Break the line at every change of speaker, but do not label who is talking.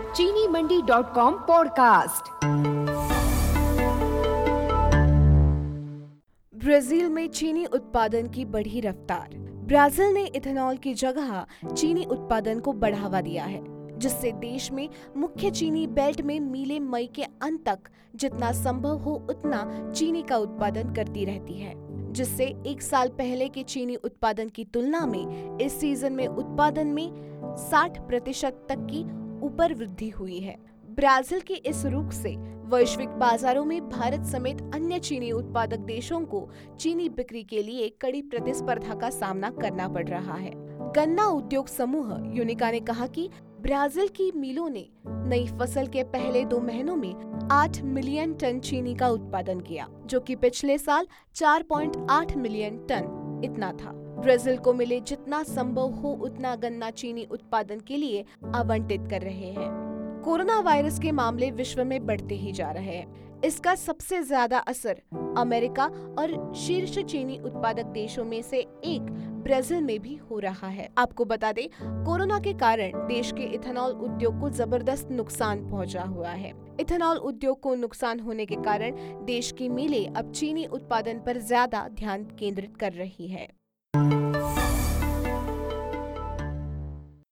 चीनी मंडी.com podcast.
Brazil में चीनी उत्पादन की बढ़ी रफ्तार। ब्राजील ने इथेनॉल की जगह चीनी उत्पादन को बढ़ावा दिया है, जिससे देश में मुख्य चीनी बेल्ट में मिलें मई के अंत तक जितना संभव हो उतना चीनी का उत्पादन करती रहती है, जिससे एक साल पहले के चीनी उत्पादन की तुलना में इस सीजन में उत्पादन में 60% तक की ऊपर वृद्धि हुई है। ब्राजील के इस रुख से वैश्विक बाजारों में भारत समेत अन्य चीनी उत्पादक देशों को चीनी बिक्री के लिए कड़ी प्रतिस्पर्धा का सामना करना पड़ रहा है। गन्ना उद्योग समूह यूनिका ने कहा कि ब्राजील की मिलों ने नई फसल के पहले 2 महीनों में 8 मिलियन टन चीनी का उत्पादन किया, जो कि पिछले साल 4.8 मिलियन टन इतना था। ब्राजील को मिले जितना संभव हो उतना गन्ना चीनी उत्पादन के लिए आवंटित कर रहे हैं। कोरोना वायरस के मामले विश्व में बढ़ते ही जा रहे हैं। इसका सबसे ज्यादा असर अमेरिका और शीर्ष चीनी उत्पादक देशों में से एक ब्राजील में भी हो रहा है। आपको बता दें, कोरोना के कारण देश के इथेनॉल उद्योग को जबरदस्त नुकसान पहुंचा हुआ है। इथेनॉल उद्योग को नुकसान होने के कारण देश की मिलें अब चीनी उत्पादन पर ज्यादा ध्यान केंद्रित कर रही है।